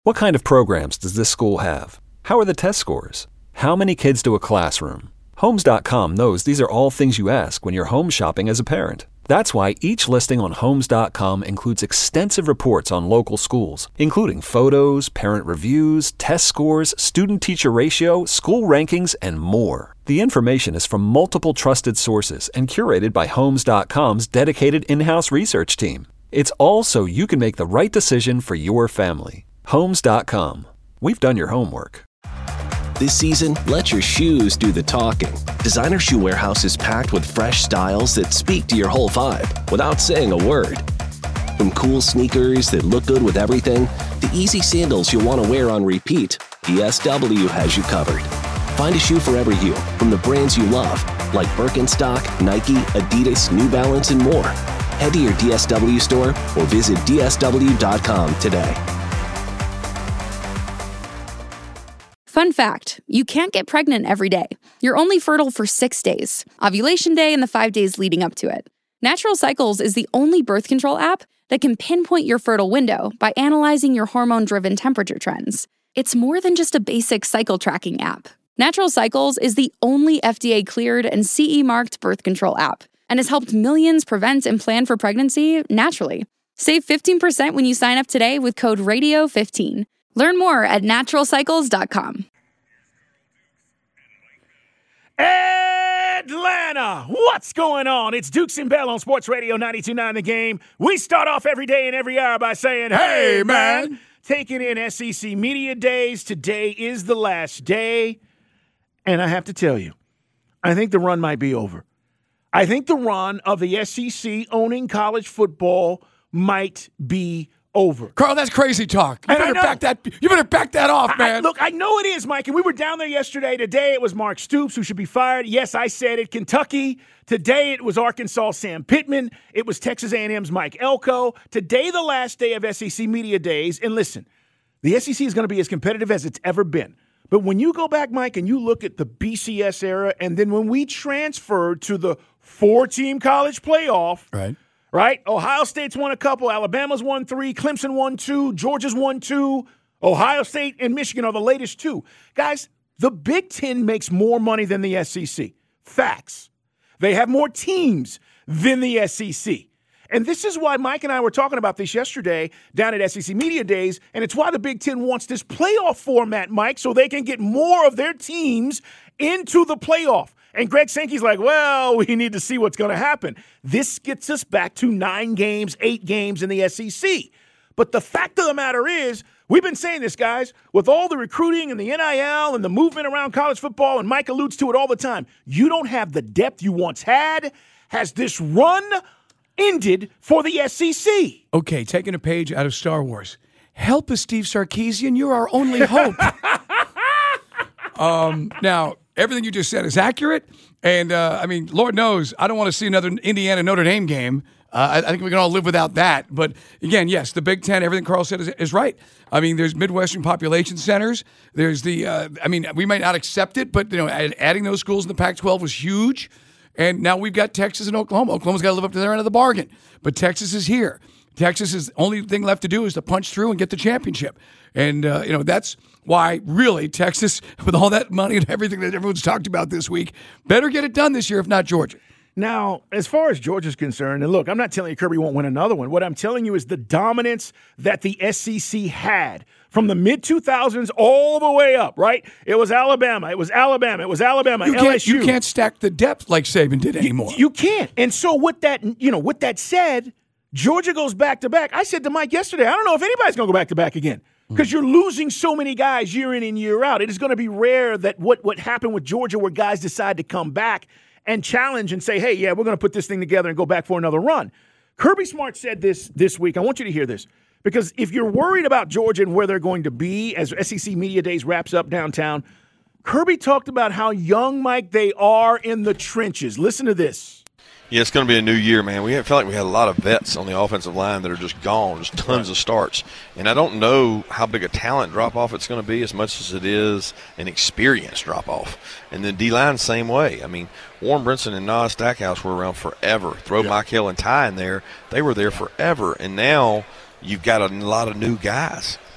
What kind of programs does this school have? How are the test scores? How many kids do a classroom? Homes.com knows these are all things you ask when you're home shopping as a parent. That's why each listing on Homes.com includes extensive reports on local schools, including photos, parent reviews, test scores, student-teacher ratio, school rankings, and more. The information is from multiple trusted sources and curated by Homes.com's dedicated in-house research team. It's all so you can make the right decision for your family. Homes.com. We've done your homework. This season, let your shoes do the talking. Designer Shoe Warehouse is packed with fresh styles that speak to your whole vibe without saying a word. From cool sneakers that look good with everything, to easy sandals you'll want to wear on repeat, DSW has you covered. Find a shoe for every you from the brands you love, like Birkenstock, Nike, Adidas, New Balance, and more. Head to your DSW store or visit DSW.com today. Fun fact, you can't get pregnant every day. You're only fertile for 6 days, ovulation day and the 5 days leading up to it. Natural Cycles is the only birth control app that can pinpoint your fertile window by analyzing your hormone-driven temperature trends. It's more than just a basic cycle tracking app. Natural Cycles is the only FDA-cleared and CE-marked birth control app and has helped millions prevent and plan for pregnancy naturally. Save 15% when you sign up today with code RADIO15. Learn more at naturalcycles.com. Atlanta, what's going on? It's Dukes and Bell on Sports Radio 92.9 The Game. We start off every day and every hour by saying, hey, man. Taking in SEC Media Days. Today is the last day. And I have to tell you, I think the run might be over. I think the run of the SEC owning college football might be over. Carl, that's crazy talk. You better back that off, man. Look, I know it is, Mike, and we were down there yesterday. Today it was Mark Stoops who should be fired. Yes, I said it. Kentucky. Today it was Arkansas' Sam Pittman. It was Texas A&M's Mike Elko. Today, the last day of SEC Media Days. And listen, the SEC is going to be as competitive as it's ever been. But when you go back, Mike, and you look at the BCS era, and then when we transferred to the 4-team college playoff, right? Ohio State's won a couple. Alabama's won 3. Clemson won 2. Georgia's won 2. Ohio State and Michigan are the latest 2. Guys, the Big Ten makes more money than the SEC. Facts. They have more teams than the SEC. And this is why Mike and I were talking about this yesterday down at SEC Media Days, and it's why the Big Ten wants this playoff format, Mike, so they can get more of their teams into the playoff. And Greg Sankey's like, well, we need to see what's going to happen. This gets us back to 9 games, 8 games in the SEC. But the fact of the matter is, we've been saying this, guys, with all the recruiting and the NIL and the movement around college football, and Mike alludes to it all the time, you don't have the depth you once had. Has this run ended for the SEC? Okay, taking a page out of Star Wars. Help us, Steve Sarkisian. You're our only hope. Now, everything you just said is accurate. And, Lord knows, I don't want to see another Indiana-Notre Dame game. I think we can all live without that. But, again, yes, the Big Ten, everything Carl said is right. I mean, there's Midwestern population centers. There's the we might not accept it, but, adding those schools in the Pac-12 was huge. And now we've got Texas and Oklahoma. Oklahoma's got to live up to their end of the bargain. But Texas is here. Texas's only thing left to do is to punch through and get the championship. And, that's why, really, Texas, with all that money and everything that everyone's talked about this week, better get it done this year, if not Georgia. Now, as far as Georgia's concerned, and look, I'm not telling you Kirby won't win another one. What I'm telling you is the dominance that the SEC had from the mid-2000s all the way up, right? It was Alabama, LSU. You can't stack the depth like Saban did anymore. You can't. And so with that said, Georgia goes back-to-back. I said to Mike yesterday, I don't know if anybody's going to go back-to-back again because you're losing so many guys year in and year out. It is going to be rare that what happened with Georgia where guys decide to come back and challenge and say, hey, yeah, we're going to put this thing together and go back for another run. Kirby Smart said this week. I want you to hear this because if you're worried about Georgia and where they're going to be as SEC Media Days wraps up downtown, Kirby talked about how young, Mike, they are in the trenches. Listen to this. Yeah, it's going to be a new year, man. We feel like we had a lot of vets on the offensive line that are just gone, just tons of starts. And I don't know how big a talent drop-off it's going to be as much as it is an experience drop-off. And then D-line, same way. I mean, Warren Brinson and Nas Stackhouse were around forever. Throw Mike Hill and Ty in there. They were there forever. And now you've got a lot of new guys.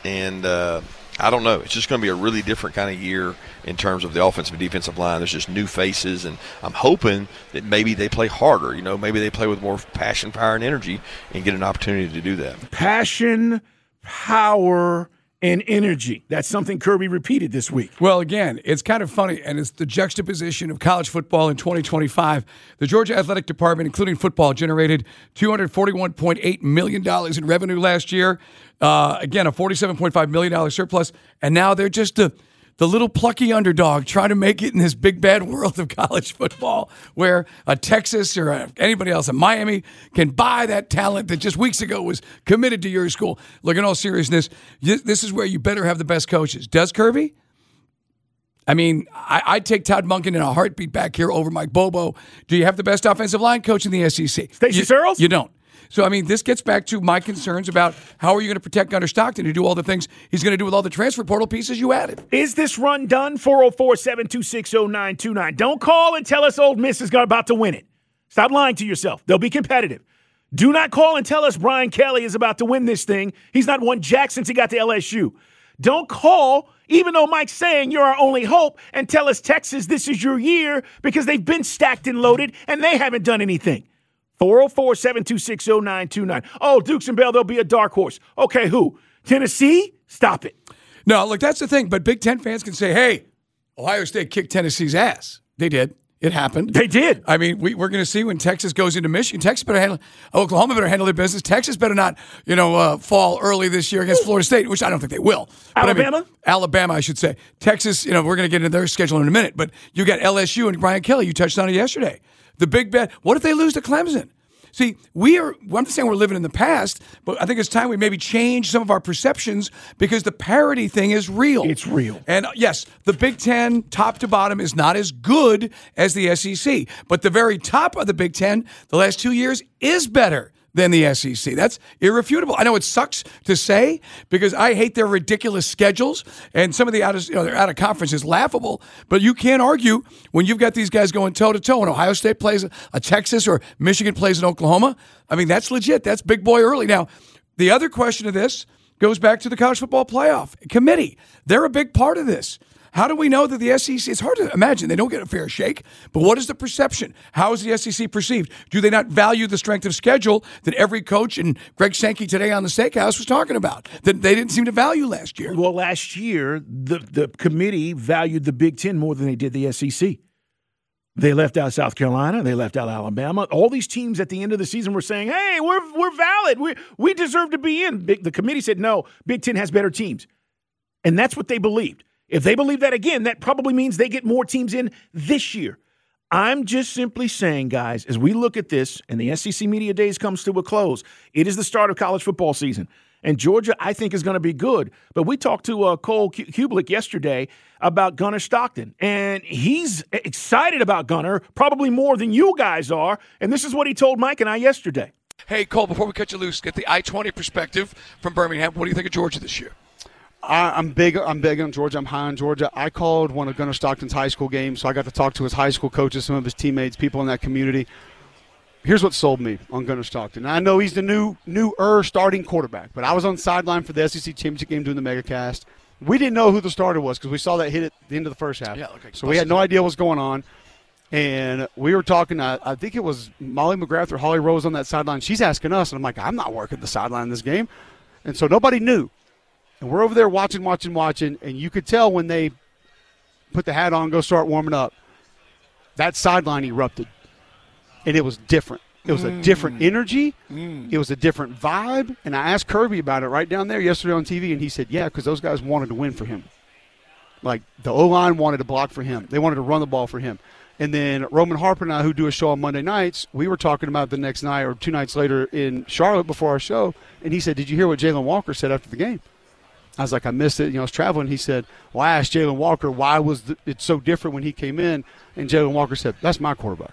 And I don't know. It's just going to be a really different kind of year in terms of the offensive and defensive line. There's just new faces, and I'm hoping that maybe they play harder. Maybe they play with more passion, power, and energy and get an opportunity to do that. Passion, power, and energy. That's something Kirby repeated this week. Well, again, it's kind of funny, and it's the juxtaposition of college football in 2025. The Georgia Athletic Department, including football, generated $241.8 million in revenue last year. Again, a $47.5 million surplus, and now they're just the little plucky underdog trying to make it in this big, bad world of college football where a Texas or anybody else, a Miami, can buy that talent that just weeks ago was committed to your school. Look, in all seriousness, this is where you better have the best coaches. Does Kirby? I mean, I'd take Todd Monken in a heartbeat back here over Mike Bobo. Do you have the best offensive line coach in the SEC? Stacey Searles? You don't. So, I mean, this gets back to my concerns about how are you going to protect Gunnar Stockton to do all the things he's going to do with all the transfer portal pieces you added. Is this run done? 404-726-0929. Don't call and tell us Ole Miss is about to win it. Stop lying to yourself. They'll be competitive. Do not call and tell us Brian Kelly is about to win this thing. He's not won jack since he got to LSU. Don't call, even though Mike's saying you're our only hope, and tell us, Texas, this is your year because they've been stacked and loaded and they haven't done anything. 404-726-0929. Oh, Dukes and Bell, there'll be a dark horse. Okay, who? Tennessee? Stop it. No, look, that's the thing. But Big Ten fans can say, hey, Ohio State kicked Tennessee's ass. They did. It happened. They did. I mean, we're going to see when Texas goes into Michigan. Texas better handle. Oklahoma better handle their business. Texas better not, fall early this year against Florida State, which I don't think they will. But Alabama? Alabama, I should say. Texas, we're going to get into their schedule in a minute. But you got LSU and Brian Kelly. You touched on it yesterday. The big bet. What if they lose to Clemson? See, I'm not saying we're living in the past, but I think it's time we maybe change some of our perceptions because the parity thing is real. It's real. And yes, the Big Ten, top to bottom, is not as good as the SEC. But the very top of the Big Ten, the last 2 years, is better than the SEC. That's irrefutable. I know it sucks to say because I hate their ridiculous schedules and some of the their out of conference is laughable. But you can't argue when you've got these guys going toe to toe. When Ohio State plays a Texas or Michigan plays in Oklahoma, I mean that's legit. That's big boy early. Now, the other question of this goes back to the College Football Playoff Committee. They're a big part of this. How do we know that the SEC, it's hard to imagine, they don't get a fair shake, but what is the perception? How is the SEC perceived? Do they not value the strength of schedule that every coach and Greg Sankey today on the Steakhouse was talking about, that they didn't seem to value last year? Well, last year, the committee valued the Big Ten more than they did the SEC. They left out South Carolina. They left out Alabama. All these teams at the end of the season were saying, hey, we're valid. We deserve to be in. The committee said, no, Big Ten has better teams. And that's what they believed. If they believe that again, that probably means they get more teams in this year. I'm just simply saying, guys, as we look at this and the SEC Media Days comes to a close, it is the start of college football season. And Georgia, I think, is going to be good. But we talked to Cole Kublik yesterday about Gunnar Stockton, and he's excited about Gunnar probably more than you guys are. And this is what he told Mike and I yesterday. Hey, Cole, before we cut you loose, get the I-20 perspective from Birmingham. What do you think of Georgia this year? I'm big on Georgia. I'm high on Georgia. I called one of Gunnar Stockton's high school games, so I got to talk to his high school coaches, some of his teammates, people in that community. Here's what sold me on Gunnar Stockton. I know he's the newer starting quarterback, but I was on the sideline for the SEC championship game doing the MegaCast. We didn't know who the starter was because we saw that hit at the end of the first half. Yeah, okay. So we had no idea what was going on. And we were talking, I think it was Molly McGrath or Holly Rose on that sideline. She's asking us, and I'm like, I'm not working the sideline in this game. And so nobody knew. And we're over there watching, and you could tell when they put the hat on and go start warming up, that sideline erupted. And it was different. It was a different energy. It was a different vibe. And I asked Kirby about it right down there yesterday on TV, and he said, yeah, because those guys wanted to win for him. Like, the O-line wanted to block for him. They wanted to run the ball for him. And then Roman Harper and I, who do a show on Monday nights, we were talking about the next night or 2 nights later in Charlotte before our show, and he said, did you hear what Jalen Walker said after the game? I was like, I missed it. I was traveling. He said, well, I asked Jalen Walker, why was it so different when he came in? And Jalen Walker said, that's my quarterback.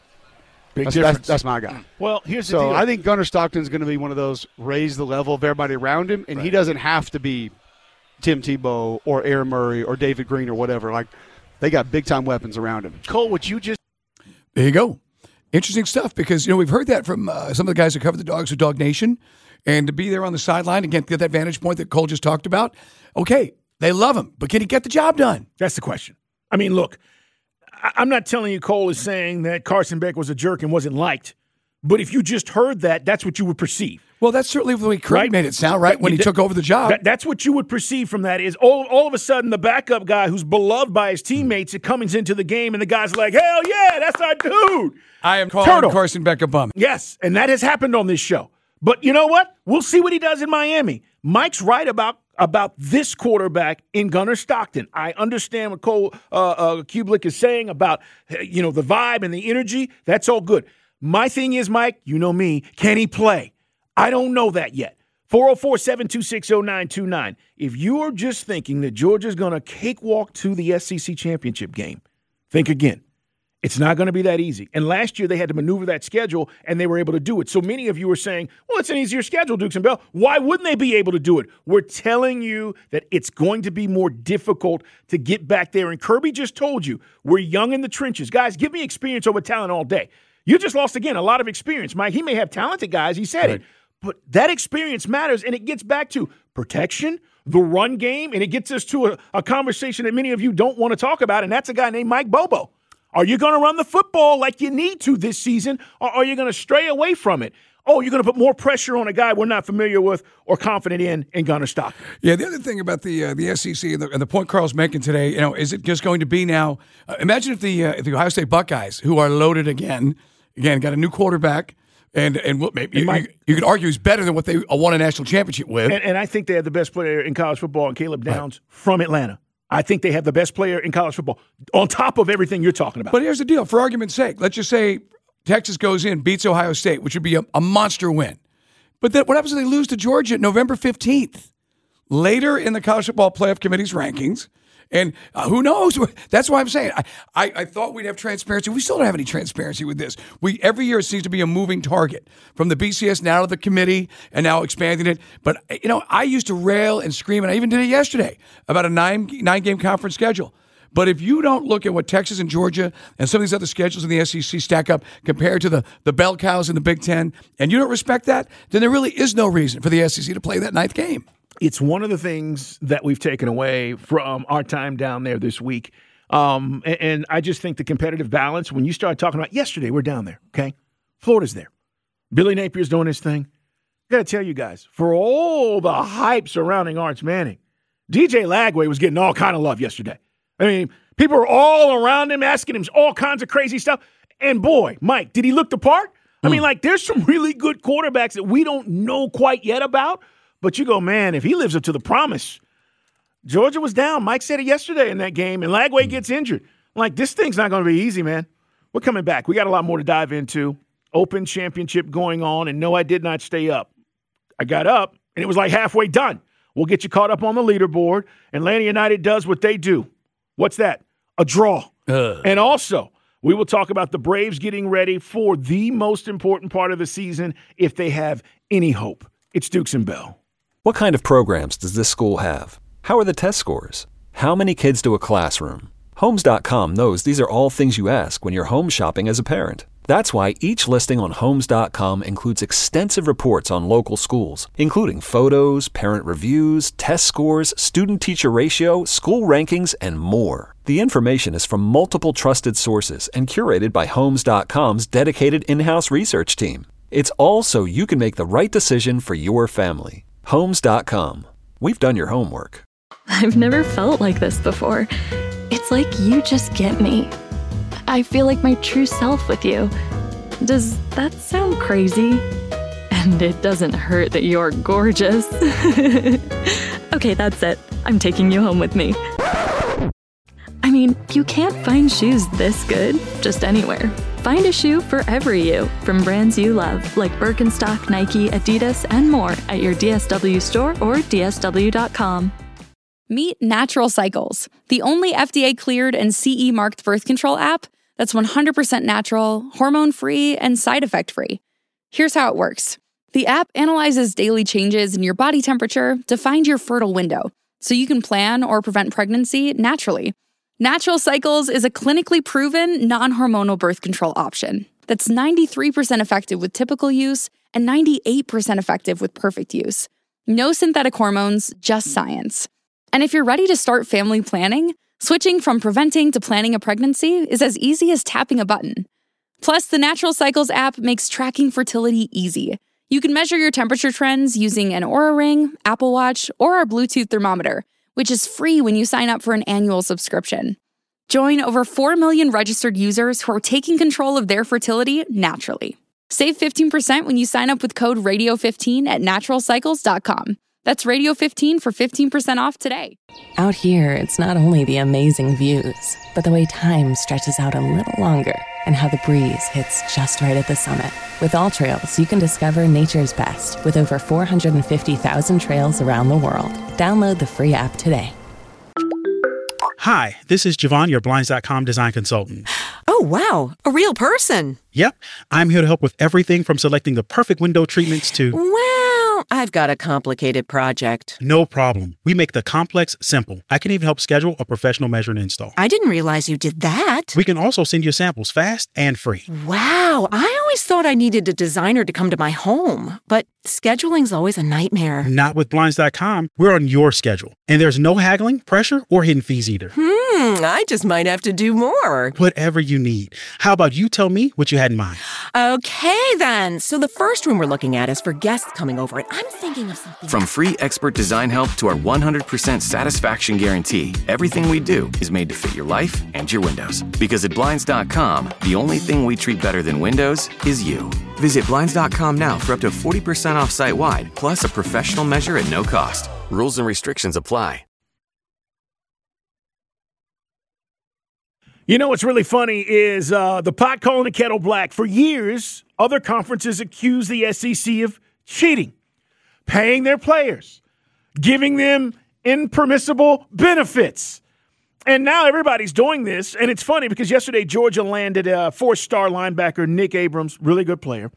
Big difference. That's my guy. Well, here's the deal. So I think Gunnar Stockton's going to be one of those raise the level of everybody around him, and he doesn't have to be Tim Tebow or Aaron Murray or David Green or whatever. Like, they got big-time weapons around him. Cole, would you just – There you go. Interesting stuff because, we've heard that from some of the guys that cover the Dogs with Dog Nation. And to be there on the sideline, again, get that vantage point that Cole just talked about, okay, they love him, but can he get the job done? That's the question. I mean, look, I'm not telling you Cole is saying that Carson Beck was a jerk and wasn't liked, but if you just heard that, that's what you would perceive. Well, that's certainly the way Kirby made it sound, right, when he took over the job. That's what you would perceive from that is all of a sudden the backup guy who's beloved by his teammates comes into the game and the guy's like, hell yeah, that's our dude. I am calling Carson Beck a bum. Yes, and that has happened on this show. But you know what? We'll see what he does in Miami. Mike's right about this quarterback in Gunnar Stockton. I understand what Cole Kublik is saying about the vibe and the energy. That's all good. My thing is, Mike, you know me, can he play? I don't know that yet. 404-726-0929. If you are just thinking that Georgia's going to cakewalk to the SEC championship game, think again. It's not going to be that easy. And last year they had to maneuver that schedule, and they were able to do it. So many of you are saying, well, it's an easier schedule, Dukes and Bell. Why wouldn't they be able to do it? We're telling you that it's going to be more difficult to get back there. And Kirby just told you, we're young in the trenches. Guys, give me experience over talent all day. You just lost, again, a lot of experience, Mike. He may have talented guys. He said it. But that experience matters, and it gets back to protection, the run game, and it gets us to a conversation that many of you don't want to talk about, and that's a guy named Mike Bobo. Are you going to run the football like you need to this season, or are you going to stray away from it? Oh, you're going to put more pressure on a guy we're not familiar with or confident in Gunnar Stockton. Yeah, the other thing about the SEC and the point Carl's making today, is it just going to be now? Imagine if the Ohio State Buckeyes, who are loaded again, got a new quarterback. And maybe you could argue he's better than what they won a national championship with. And I think they have the best player in college football, and Caleb Downs from Atlanta. I think they have the best player in college football on top of everything you're talking about. But here's the deal. For argument's sake, let's just say Texas goes in, beats Ohio State, which would be a monster win. But then what happens if they lose to Georgia November 15th? Later in the College Football Playoff Committee's rankings. And who knows? That's why I'm saying I thought we'd have transparency. We still don't have any transparency with this. Every year it seems to be a moving target from the BCS now to the committee and now expanding it. But, I used to rail and scream, and I even did it yesterday, about a nine-game conference schedule. But if you don't look at what Texas and Georgia and some of these other schedules in the SEC stack up compared to the bell cows in the Big Ten, and you don't respect that, then there really is no reason for the SEC to play that ninth game. It's one of the things that we've taken away from our time down there this week. And I just think the competitive balance, when you start talking about yesterday, we're down there, okay? Florida's there. Billy Napier's doing his thing. I got to tell you guys, for all the hype surrounding Arch Manning, DJ Lagway was getting all kind of love yesterday. I mean, people were all around him, asking him all kinds of crazy stuff. And boy, Mike, did he look the part? I mean, there's some really good quarterbacks that we don't know quite yet about. But you go, man, if he lives up to the promise. Georgia was down. Mike said it yesterday in that game, and Lagway gets injured. This thing's not going to be easy, man. We're coming back. We got a lot more to dive into. Open championship going on, and no, I did not stay up. I got up, and it was like halfway done. We'll get you caught up on the leaderboard, and Atlanta United does what they do. What's that? A draw. And also, we will talk about the Braves getting ready for the most important part of the season if they have any hope. It's Dukes and Bell. What kind of programs does this school have? How are the test scores? How many kids do a classroom? Homes.com knows these are all things you ask when you're home shopping as a parent. That's why each listing on Homes.com includes extensive reports on local schools, including photos, parent reviews, test scores, student-teacher ratio, school rankings, and more. The information is from multiple trusted sources and curated by Homes.com's dedicated in-house research team. It's all so you can make the right decision for your family. Homes.com. We've done your homework. I've never felt like this before. It's like you just get me. I feel like my true self with you. Does that sound crazy? And it doesn't hurt that you're gorgeous. Okay, that's it. I'm taking you home with me. I mean, you can't find shoes this good just anywhere. Find a shoe for every you from brands you love, like Birkenstock, Nike, Adidas, and more at your DSW store or DSW.com. Meet Natural Cycles, the only FDA-cleared and CE-marked birth control app that's 100% natural, hormone-free, and side effect-free. Here's how it works. The app analyzes daily changes in your body temperature to find your fertile window, so you can plan or prevent pregnancy naturally. Natural Cycles is a clinically proven, non-hormonal birth control option that's 93% effective with typical use and 98% effective with perfect use. No synthetic hormones, just science. And if you're ready to start family planning, switching from preventing to planning a pregnancy is as easy as tapping a button. Plus, the Natural Cycles app makes tracking fertility easy. You can measure your temperature trends using an Oura Ring, Apple Watch, or our Bluetooth thermometer, which is free when you sign up for an annual subscription. Join over 4 million registered users who are taking control of their fertility naturally. Save 15% when you sign up with code RADIO15 at naturalcycles.com. That's Radio15 for 15% off today. Out here, it's not only the amazing views, but the way time stretches out a little longer and how the breeze hits just right at the summit. With All Trails, you can discover nature's best with over 450,000 trails around the world. Download the free app today. Hi, this is Javon, your Blinds.com design consultant. Oh, wow. A real person. Yep. I'm here to help with everything from selecting the perfect window treatments to... Well, I've got a complicated project. No problem. We make the complex simple. I can even help schedule a professional measure and install. I didn't realize you did that. We can also send you samples fast and free. Wow. I always thought I needed a designer to come to my home, but scheduling's always a nightmare. Not with Blinds.com. We're on your schedule. And there's no haggling, pressure, or hidden fees either. I just might have to do more. Whatever you need. How about you tell me what you had in mind? Okay, then. So the first room we're looking at is for guests coming over, and I'm thinking of something. From free expert design help to our 100% satisfaction guarantee, everything we do is made to fit your life and your windows. Because at Blinds.com, the only thing we treat better than windows is you. Visit Blinds.com now for up to 40% off site-wide, plus a professional measure at no cost. Rules and restrictions apply. You know what's really funny is the pot calling the kettle black. For years, other conferences accused the SEC of cheating, paying their players, giving them impermissible benefits. And now everybody's doing this, and it's funny because yesterday Georgia landed a 4-star linebacker, Nick Abrams, really good player.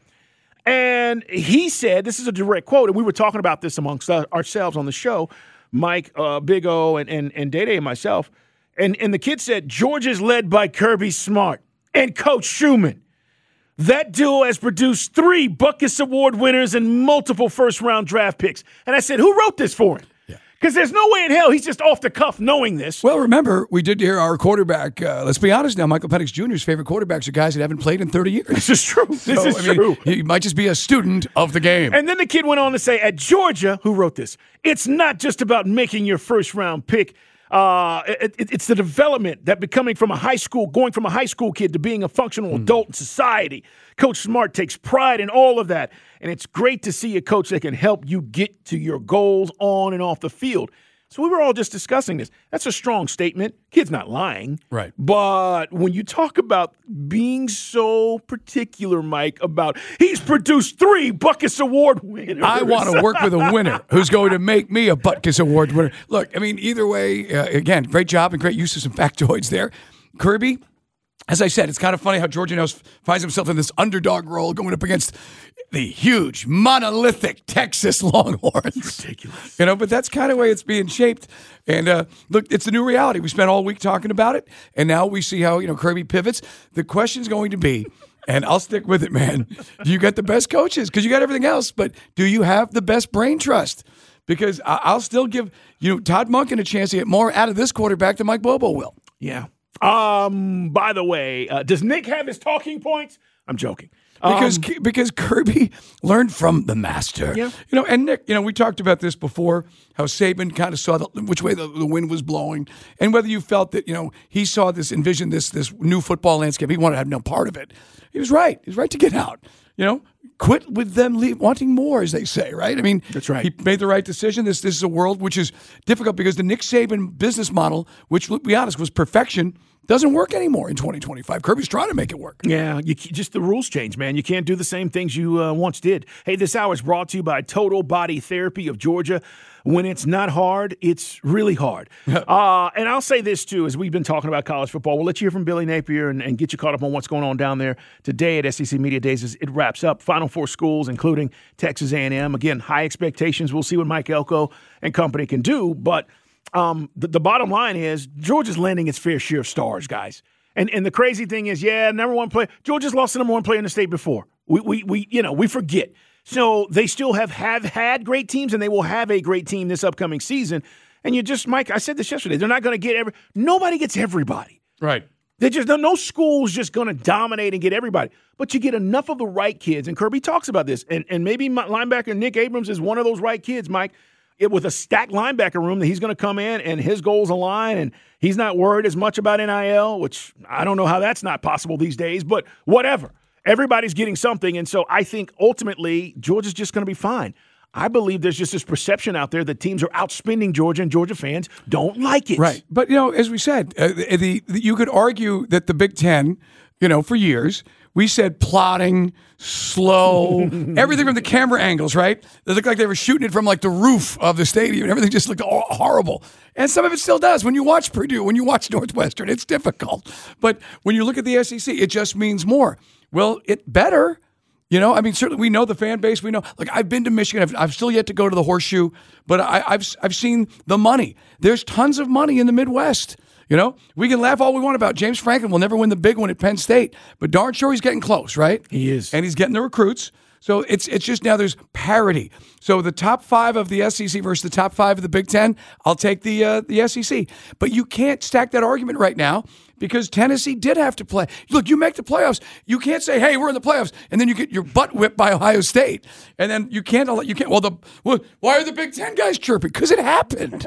And he said, this is a direct quote, and we were talking about this amongst ourselves on the show, Mike, Big O, and Day-Day and myself. And the kid said, Georgia's led by Kirby Smart and Coach Schumann. That duo has produced 3 Butkus Award winners and multiple first-round draft picks. And I said, who wrote this for him? Because there's no way in hell he's just off the cuff knowing this. Well, remember, we did hear our quarterback. Let's be honest now, Michael Penix Jr.'s favorite quarterbacks are guys that haven't played in 30 years. This is true. This is true. He might just be a student of the game. And then the kid went on to say, at Georgia, who wrote this, it's not just about making your first-round pick. It's the development that going from a high school kid to being a functional adult in society. Coach Smart takes pride in all of that. And it's great to see a coach that can help you get to your goals on and off the field. So we were all just discussing this. That's a strong statement. Kid's not lying. Right. But when you talk about being so particular, Mike, about he's produced 3 Butkus Award winners. I want to work with a winner who's going to make me a Butkus Award winner. Look, I mean, either way, again, great job and great use of some factoids there. Kirby, as I said, it's kind of funny how Georgia now finds himself in this underdog role going up against the huge, monolithic Texas Longhorns. Ridiculous. But that's kind of the way it's being shaped. And look, it's the new reality. We spent all week talking about it, and now we see how, Kirby pivots. The question's going to be, and I'll stick with it, man, do you got the best coaches? Because you got everything else, but do you have the best brain trust? Because I'll still give, Todd Monken a chance to get more out of this quarterback than Mike Bobo will. Yeah. By the way, does Nick have his talking points? I'm joking. Because Kirby learned from the master. Yeah. And Nick, we talked about this before, how Saban kind of saw which way the wind was blowing, and whether you felt that, he saw envisioned this new football landscape. He wanted to have no part of it. He was right. He was right to get out. Quit with them wanting more, as they say, right? I mean, that's right. He made the right decision. This is a world which is difficult because the Nick Saban business model, which, let's be honest, was perfection, doesn't work anymore in 2025. Kirby's trying to make it work. Yeah, just the rules change, man. You can't do the same things you once did. Hey, this hour is brought to you by Total Body Therapy of Georgia. When it's not hard, it's really hard. And I'll say this, too, as we've been talking about college football. We'll let you hear from Billy Napier and get you caught up on what's going on down there today at SEC Media Days as it wraps up. Final 4 schools, including Texas A&M. Again, high expectations. We'll see what Mike Elko and company can do. But the bottom line is Georgia's landing its fair share of stars, guys. And the crazy thing is, number one player. Georgia's lost the number one player in the state before. We forget. So they still have had great teams, and they will have a great team this upcoming season. And Mike, I said this yesterday, they're not going to get nobody gets everybody. Right. They just no school's just going to dominate and get everybody. But you get enough of the right kids, and Kirby talks about this, and maybe linebacker Nick Abrams is one of those right kids, Mike. With a stacked linebacker room that he's going to come in and his goals align, and he's not worried as much about NIL, which I don't know how that's not possible these days, but whatever. Everybody's getting something, and so I think ultimately Georgia's just going to be fine. I believe there's just this perception out there that teams are outspending Georgia, and Georgia fans don't like it. Right. But, as we said, you could argue that the Big Ten, for years, we said plotting, slow, everything from the camera angles, right? They looked like they were shooting it from like the roof of the stadium. Everything just looked horrible. And some of it still does. When you watch Purdue, when you watch Northwestern, it's difficult. But when you look at the SEC, it just means more. Well, it better. Certainly we know the fan base. We know, I've been to Michigan. I've still yet to go to the Horseshoe, but I've seen the money. There's tons of money in the Midwest. We can laugh all we want about James Franklin will never win the big one at Penn State, but darn sure he's getting close, right? He is. And he's getting the recruits. So it's just now there's parity. So the top 5 of the SEC versus the top 5 of the Big Ten, I'll take the SEC. But you can't stack that argument right now because Tennessee did have to play. Look, you make the playoffs. You can't say, hey, we're in the playoffs, and then you get your butt whipped by Ohio State. And then you can't, why are the Big Ten guys chirping? Because it happened,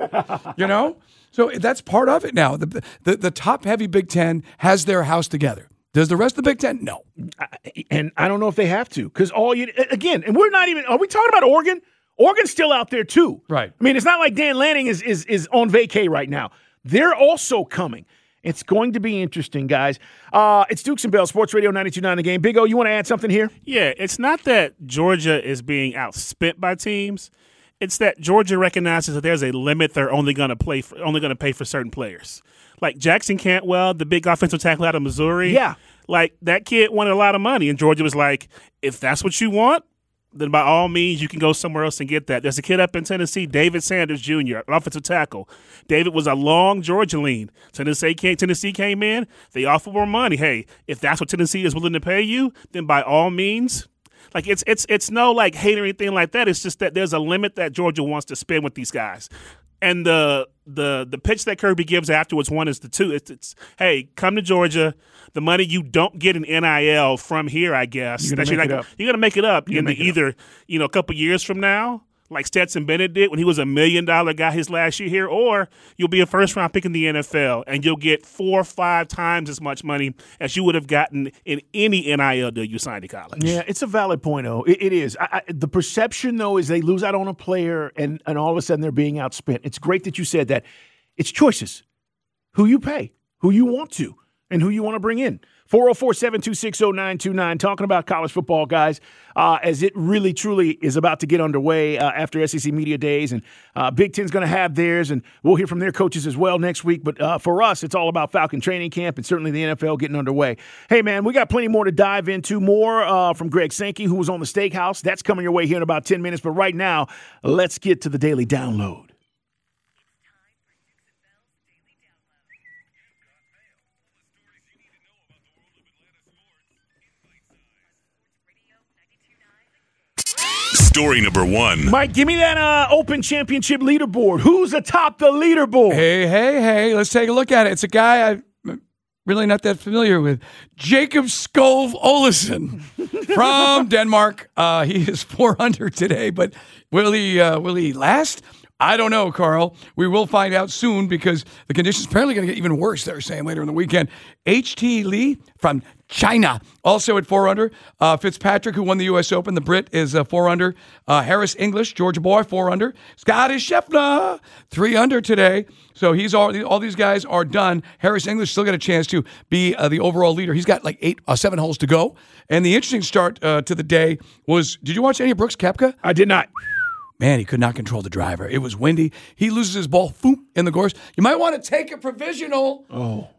So that's part of it now. The top-heavy Big Ten has their house together. Does the rest of the Big Ten? No. And I don't know if they have to because are we talking about Oregon? Oregon's still out there too. Right. I mean, it's not like Dan Lanning is on vacay right now. They're also coming. It's going to be interesting, guys. It's Dukes and Bell, Sports Radio 92.9 The Game. Big O, you want to add something here? Yeah, it's not that Georgia is being outspent by teams. It's that Georgia recognizes that there's a limit they're only going to pay for certain players. Like Jackson Cantwell, the big offensive tackle out of Missouri. Yeah. Like that kid wanted a lot of money, and Georgia was like, if that's what you want, then by all means you can go somewhere else and get that. There's a kid up in Tennessee, David Sanders Jr., an offensive tackle. David was a long Georgia lean. Tennessee came in. They offered more money. Hey, if that's what Tennessee is willing to pay you, then by all means. Like it's no like hate or anything like that. It's just that there's a limit that Georgia wants to spend with these guys. And the pitch that Kirby gives afterwards, one is the two. It's hey, come to Georgia. The money you don't get in NIL from here, I guess. You're gonna make it up in either a couple years from now, like Stetson Bennett did when he was $1 million guy his last year here, or you'll be a first-round pick in the NFL and you'll get 4 or 5 times as much money as you would have gotten in any NIL deal you signed to college. Yeah, it's a valid point, though. It is. The perception, though, is they lose out on a player and all of a sudden they're being outspent. It's great that you said that. It's choices. Who you pay, who you want to, and who you want to bring in. 404-726-0929, talking about college football, guys, as it really, truly is about to get underway after SEC Media Days, and Big Ten's going to have theirs, and we'll hear from their coaches as well next week. But for us, it's all about Falcon training camp and certainly the NFL getting underway. Hey, man, we got plenty more to dive into. More from Greg Sankey, who was on the Steakhouse. That's coming your way here in about 10 minutes. But right now, let's get to the Daily Download. Story number 1. Mike, give me that Open Championship leaderboard. Who's atop the leaderboard? Hey. Let's take a look at it. It's a guy I'm really not that familiar with. Jacob Skov Olesen from Denmark. He is 400 today, but will he last? I don't know, Carl. We will find out soon because the conditions apparently going to get even worse, they're saying, later in the weekend. H.T. Lee from China, also at 4 under. Fitzpatrick, who won the U.S. Open, the Brit, is 4 under. Harris English, Georgia boy, 4 under. Scottish Scheffler, 3 under today. So he's all these guys are done. Harris English still got a chance to be the overall leader. He's got like 7 holes to go. And the interesting start to the day was, did you watch any of Brooks Koepka? I did not. Man, he could not control the driver. It was windy. He loses his ball in the course. You might want to take a provisional. Oh.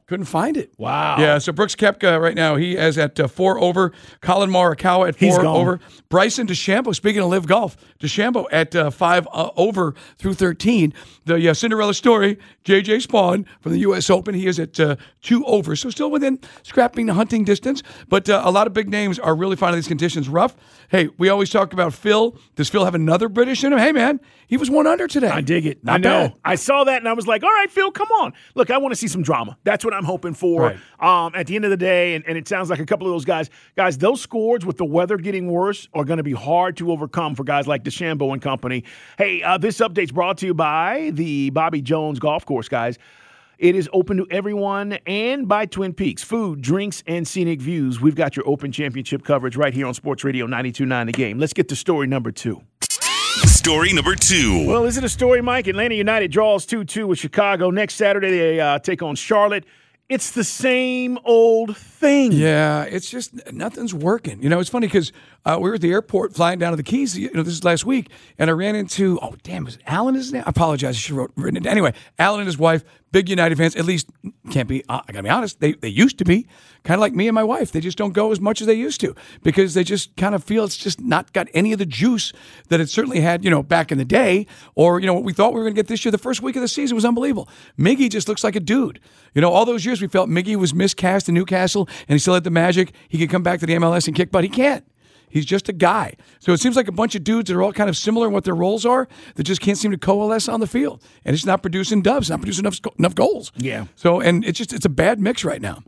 Couldn't find it. Wow. Yeah, so Brooks Koepka right now, he is at 4 over. Colin Morikawa at 4 over. Bryson DeChambeau, speaking of Live Golf, DeChambeau at 5 over through 13. The Cinderella story, J.J. Spawn from the U.S. Open, he is at 2 over. So still within scrapping the hunting distance, but a lot of big names are really finding these conditions rough. Hey, we always talk about Phil. Does Phil have another British in him? Hey, man, he was 1 under today. I dig it. Not I know. bad. I saw that and I was like, all right, Phil, come on. Look, I want to see some drama. That's what I'm hoping for at the end of the day. And it sounds like a couple of those guys, those scores with the weather getting worse are going to be hard to overcome for guys like DeChambeau and company. Hey, this update's brought to you by the Bobby Jones Golf Course, guys. It is open to everyone and by Twin Peaks. Food, drinks, and scenic views. We've got your Open Championship coverage right here on Sports Radio 92.9 The Game. Let's get to story number 2. Story number 2. Well, is it a story, Mike? Atlanta United draws 2-2 with Chicago. Next Saturday, they take on Charlotte. It's the same old thing. Yeah, it's just nothing's working. You know, it's funny because we were at the airport flying down to the Keys, this is last week, and I ran into, was it Alan his name? I apologize, I should have written it. Anyway, Alan and his wife, big United fans, at least, can't be, I gotta be honest, they used to be, kind of like me and my wife. They just don't go as much as they used to because they just kind of feel it's just not got any of the juice that it certainly had, back in the day, or, what we thought we were going to get this year. The first week of the season was unbelievable. Miggy just looks like a dude. All those years we felt Miggy was miscast in Newcastle and he still had the magic. He could come back to the MLS and kick butt. He can't. He's just a guy. So it seems like a bunch of dudes that are all kind of similar in what their roles are that just can't seem to coalesce on the field. And it's not producing dubs, not producing enough goals. Yeah. So, and it's a bad mix right now.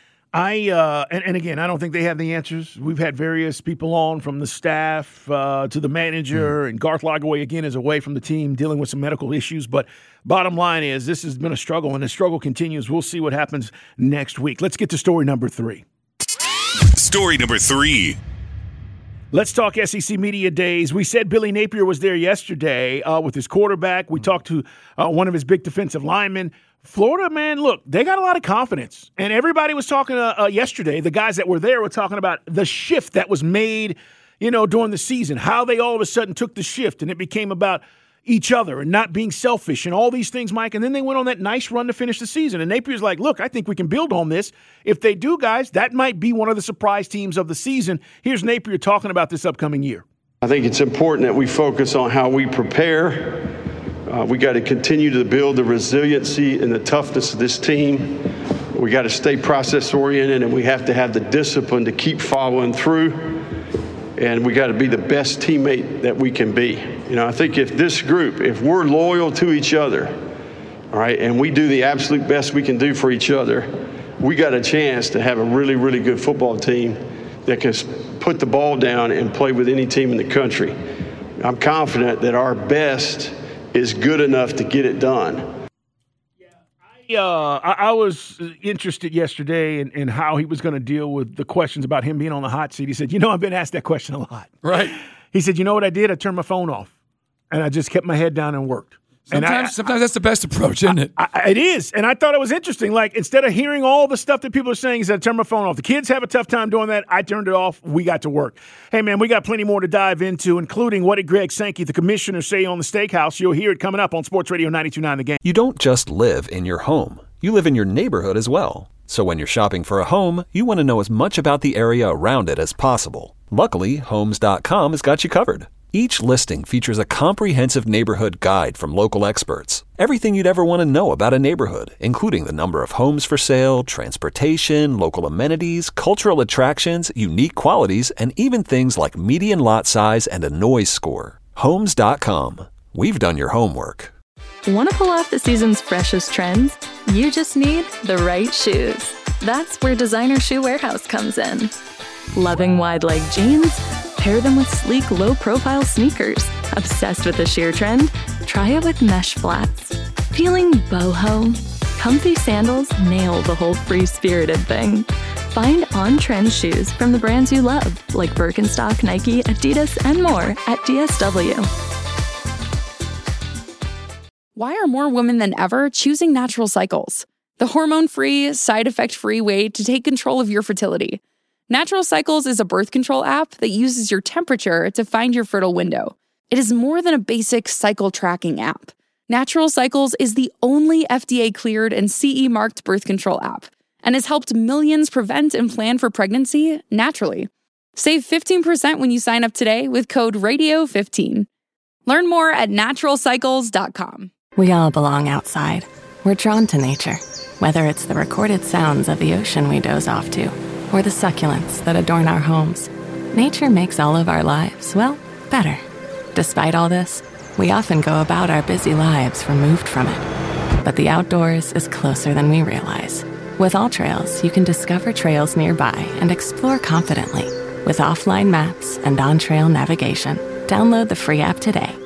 And again, I don't think they have the answers. We've had various people on from the staff to the manager, and Garth Lagerwey, again, is away from the team dealing with some medical issues. But bottom line is this has been a struggle, and the struggle continues. We'll see what happens next week. Let's get to story number 3. Story number 3. Let's talk SEC Media Days. We said Billy Napier was there yesterday with his quarterback. We talked to one of his big defensive linemen. Florida, man, look, they got a lot of confidence. And everybody was talking yesterday, the guys that were there were talking about the shift that was made, during the season, how they all of a sudden took the shift and it became about each other and not being selfish and all these things, Mike. And then they went on that nice run to finish the season. And Napier's like, look, I think we can build on this. If they do, guys, that might be one of the surprise teams of the season. Here's Napier talking about this upcoming year. I think it's important that we focus on how we prepare. We got to continue to build the resiliency and the toughness of this team. We got to stay process-oriented, and we have to have the discipline to keep following through. And we got to be the best teammate that we can be. I think if this group, if we're loyal to each other, all right, and we do the absolute best we can do for each other, we got a chance to have a really, really good football team that can put the ball down and play with any team in the country. I'm confident that our best is good enough to get it done. I was interested yesterday in how he was going to deal with the questions about him being on the hot seat. He said, I've been asked that question a lot. Right. He said, you know what I did? I turned my phone off, and I just kept my head down and worked. Sometimes that's the best approach, isn't it? It is. And I thought it was interesting. Like, instead of hearing all the stuff that people are saying, he said, I turned my phone off. The kids have a tough time doing that. I turned it off. We got to work. Hey, man, we got plenty more to dive into, including what did Greg Sankey, the commissioner, say on the Steakhouse. You'll hear it coming up on Sports Radio 92.9 The Game. You don't just live in your home. You live in your neighborhood as well. So when you're shopping for a home, you want to know as much about the area around it as possible. Luckily, Homes.com has got you covered. Each listing features a comprehensive neighborhood guide from local experts. Everything you'd ever want to know about a neighborhood, including the number of homes for sale, transportation, local amenities, cultural attractions, unique qualities, and even things like median lot size and a noise score. Homes.com. We've done your homework. Want to pull off the season's freshest trends? You just need the right shoes. That's where Designer Shoe Warehouse comes in. Loving wide-leg jeans? Pair them with sleek, low-profile sneakers. Obsessed with the sheer trend? Try it with mesh flats. Feeling boho? Comfy sandals nail the whole free-spirited thing. Find on-trend shoes from the brands you love, like Birkenstock, Nike, Adidas, and more at DSW. Why are more women than ever choosing Natural Cycles? The hormone-free, side-effect-free way to take control of your fertility. Natural Cycles is a birth control app that uses your temperature to find your fertile window. It is more than a basic cycle tracking app. Natural Cycles is the only FDA-cleared and CE-marked birth control app and has helped millions prevent and plan for pregnancy naturally. Save 15% when you sign up today with code RADIO15. Learn more at naturalcycles.com. We all belong outside. We're drawn to nature, whether it's the recorded sounds of the ocean we doze off to, or the succulents that adorn our homes. Nature makes all of our lives, well, better. Despite all this, we often go about our busy lives removed from it. But the outdoors is closer than we realize. With AllTrails, you can discover trails nearby and explore confidently. With offline maps and on-trail navigation, download the free app today.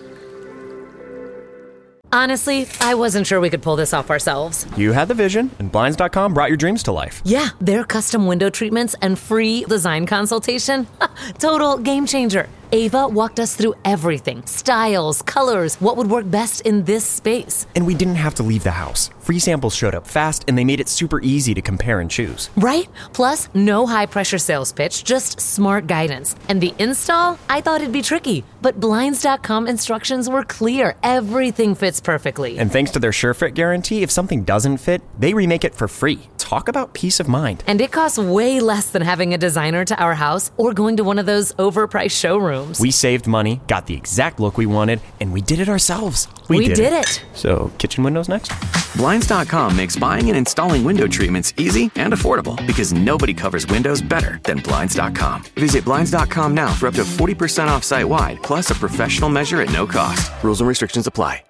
Honestly, I wasn't sure we could pull this off ourselves. You had the vision, and Blinds.com brought your dreams to life. Yeah, their custom window treatments and free design consultation. Total game changer. Ava walked us through everything. Styles, colors, what would work best in this space. And we didn't have to leave the house. Free samples showed up fast, and they made it super easy to compare and choose. Right? Plus, no high-pressure sales pitch, just smart guidance. And the install? I thought it'd be tricky. But Blinds.com instructions were clear. Everything fits perfectly. And thanks to their SureFit guarantee, if something doesn't fit, they remake it for free. Talk about peace of mind. And it costs way less than having a designer to our house or going to one of those overpriced showrooms. We saved money, got the exact look we wanted, and we did it ourselves. We did it. So, kitchen windows next? Blinds.com makes buying and installing window treatments easy and affordable because nobody covers windows better than Blinds.com. Visit Blinds.com now for up to 40% off site-wide, plus a professional measure at no cost. Rules and restrictions apply.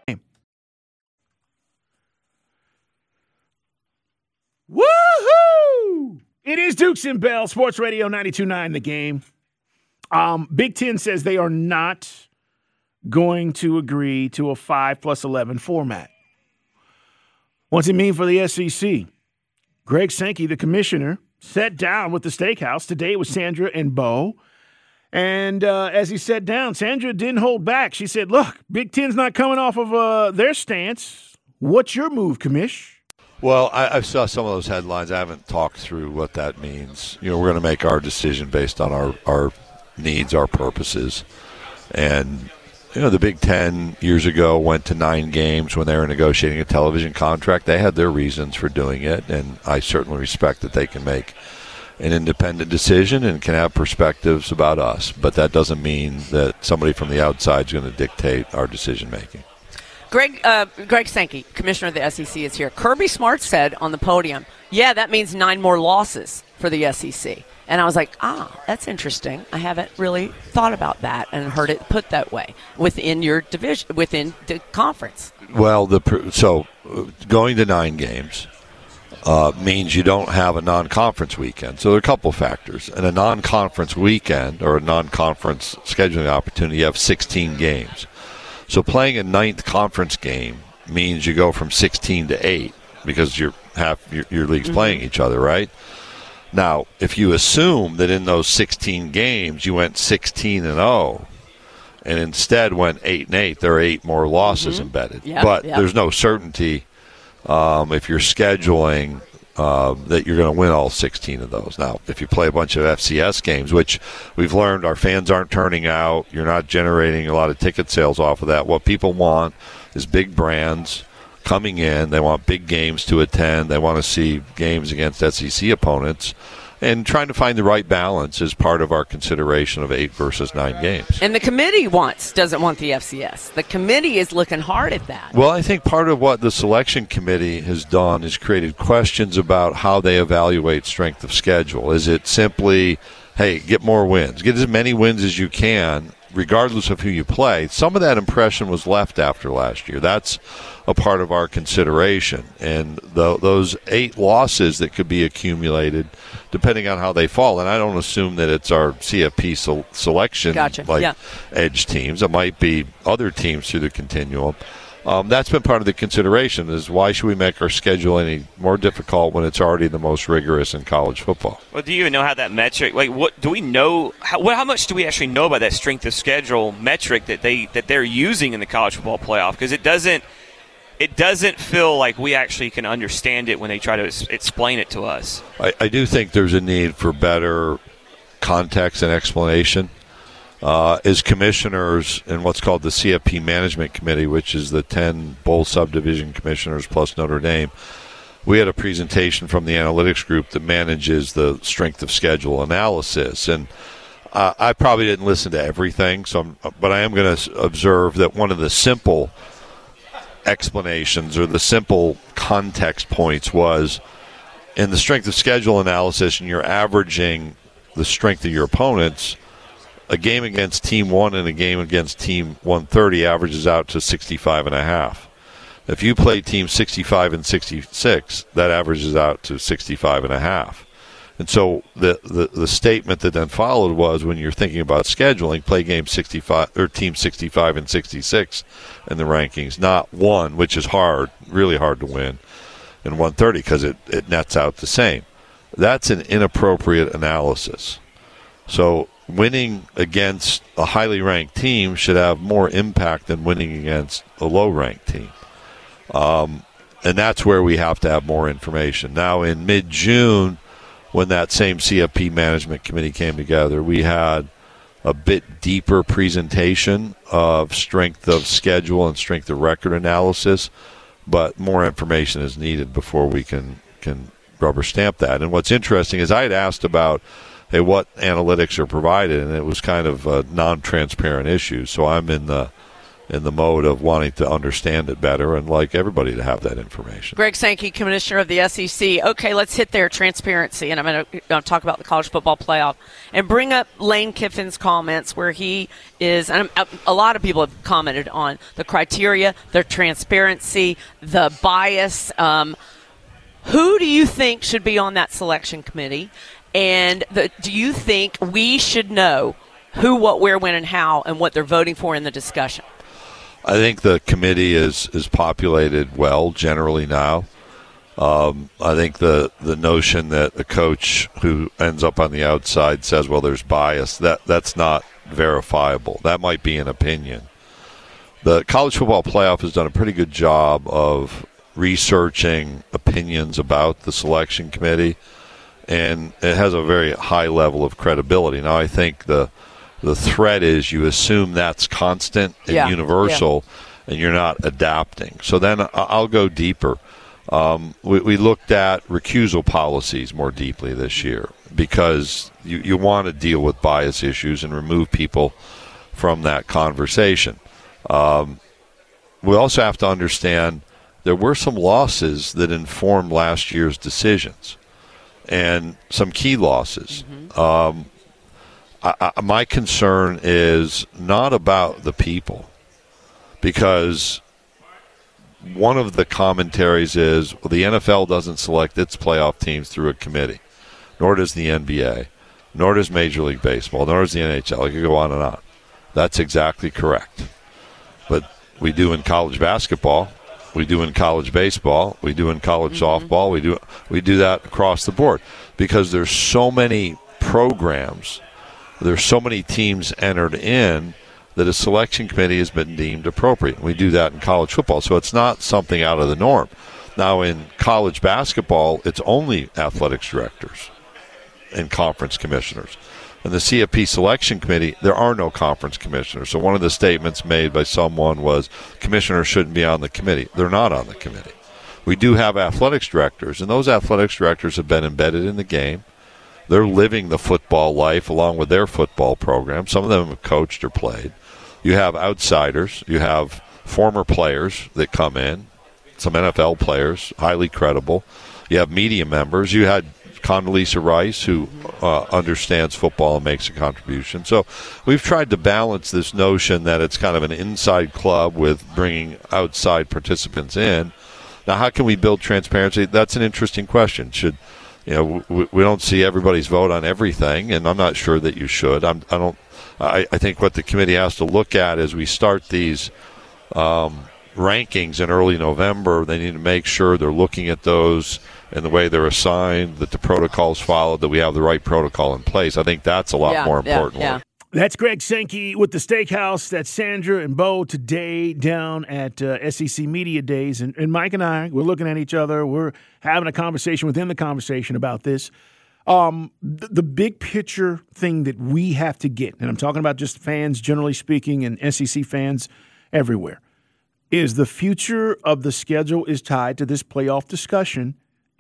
Woohoo! It is Dukes and Bell, Sports Radio 92.9 The Game. Big Ten says they are not going to agree to a 5+11 format. What's it mean for the SEC? Greg Sankey, the commissioner, sat down with the Steakhouse. Today it was Sandra and Bo. And as he sat down, Sandra didn't hold back. She said, look, Big Ten's not coming off of their stance. What's your move, Commish? Well, I saw some of those headlines. I haven't talked through what that means. You know, we're going to make our decision based on our needs, our purposes. And, you know, the Big Ten years ago went to 9 games when they were negotiating a television contract. They had their reasons for doing it, and I certainly respect that they can make an independent decision and can have perspectives about us. But that doesn't mean that somebody from the outside is going to dictate our decision-making. Greg Sankey, commissioner of the SEC, is here. Kirby Smart said on the podium, yeah, that means 9 more losses for the SEC. And I was like, that's interesting. I haven't really thought about that and heard it put that way within your division, within the conference. Well, so going to 9 games means you don't have a non-conference weekend. So there are a couple factors. In a non-conference weekend or a non-conference scheduling opportunity, you have 16 games. So playing a 9th conference game means you go from 16 to 8 because your league's playing each other, right? Now, if you assume that in those 16 games you went 16-0 and instead went 8-8, there are 8 more losses embedded. But there's no certainty if you're scheduling that you're going to win all 16 of those. Now, if you play a bunch of FCS games, which we've learned our fans aren't turning out, you're not generating a lot of ticket sales off of that. What people want is big brands coming in. They want big games to attend. They want to see games against SEC opponents. And trying to find the right balance is part of our consideration of 8 versus 9 games. And the committee doesn't want the FCS. The committee is looking hard at that. Well, I think part of what the selection committee has done is created questions about how they evaluate strength of schedule. Is it simply, hey, get more wins, get as many wins as you can, regardless of who you play? Some of that impression was left after last year. That's a part of our consideration. And those 8 losses that could be accumulated, depending on how they fall, and I don't assume that it's our CFP selection edge teams. It might be other teams through the continuum. That's been part of the consideration, is why should we make our schedule any more difficult when it's already the most rigorous in college football? Well, do you even know how that metric, what do we know, how much do we actually know about that strength of schedule metric that they're using in the college football playoff? Because it doesn't feel like we actually can understand it when they try to explain it to us. I do think there's a need for better context and explanation. As commissioners in what's called the CFP Management Committee, which is the 10 bowl subdivision commissioners plus Notre Dame, we had a presentation from the analytics group that manages the strength of schedule analysis. And I probably didn't listen to everything, but I am going to observe that one of the simple explanations or the simple context points was in the strength of schedule analysis, and you're averaging the strength of your opponents, a game against Team 1 and a game against Team 130 averages out to 65.5. If you play Team 65 and 66, that averages out to 65.5. And so the statement that then followed was, when you're thinking about scheduling, play game 65 or Team 65 and 66 in the rankings, not 1, which is hard, really hard to win, and 130 because it nets out the same. That's an inappropriate analysis. So winning against a highly ranked team should have more impact than winning against a low-ranked team. And that's where we have to have more information. Now, in mid-June, when that same CFP management committee came together, we had a bit deeper presentation of strength of schedule and strength of record analysis, but more information is needed before we can rubber stamp that. And what's interesting is I had asked about, hey, what analytics are provided, and it was kind of a non-transparent issue. So I'm in the mode of wanting to understand it better and like everybody to have that information. Greg Sankey, Commissioner of the SEC. Okay, let's hit their transparency, and I'm going to talk about the college football playoff and bring up Lane Kiffin's comments where he is, and a lot of people have commented on the criteria, the transparency, the bias. Who do you think should be on that selection committee? And do you think we should know who, what, where, when, and how, and what they're voting for in the discussion? I think the committee is populated well generally now. I think the notion that a coach who ends up on the outside says, well, there's bias, that's not verifiable. That might be an opinion. The college football playoff has done a pretty good job of researching opinions about the selection committee, and it has a very high level of credibility. Now, I think the threat is you assume that's constant and universal, and you're not adapting. So then I'll go deeper. We looked at recusal policies more deeply this year because you want to deal with bias issues and remove people from that conversation. We also have to understand there were some losses that informed last year's decisions and some key losses. Mm-hmm. My concern is not about the people, because one of the commentaries is, well, the NFL doesn't select its playoff teams through a committee, nor does the NBA, nor does Major League Baseball, nor does the NHL. I could go on and on. That's exactly correct. But we do in college basketball, we do in college baseball, we do in college softball, we do that across the board, because there's so many programs. There's so many teams entered in that a selection committee has been deemed appropriate. We do that in college football, so it's not something out of the norm. Now, in college basketball, it's only athletics directors and conference commissioners. In the CFP selection committee, there are no conference commissioners. So one of the statements made by someone was, commissioners shouldn't be on the committee. They're not on the committee. We do have athletics directors, and those athletics directors have been embedded in the game. They're living the football life along with their football program. Some of them have coached or played. You have outsiders. You have former players that come in, some NFL players, highly credible. You have media members. You had Condoleezza Rice, who understands football and makes a contribution. So we've tried to balance this notion that it's kind of an inside club with bringing outside participants in. Now, how can we build transparency? That's an interesting question. We don't see everybody's vote on everything, and I'm not sure that you should. I think what the committee has to look at as we start these rankings in early November, they need to make sure they're looking at those and the way they're assigned, that the protocol's followed, that we have the right protocol in place. I think that's a lot more important. Yeah. That's Greg Sankey with the Steakhouse. That's Sandra and Bo today down at SEC Media Days. And Mike and I, we're looking at each other. We're having a conversation within the conversation about this. The big picture thing that we have to get, and I'm talking about just fans generally speaking and SEC fans everywhere, is the future of the schedule is tied to this playoff discussion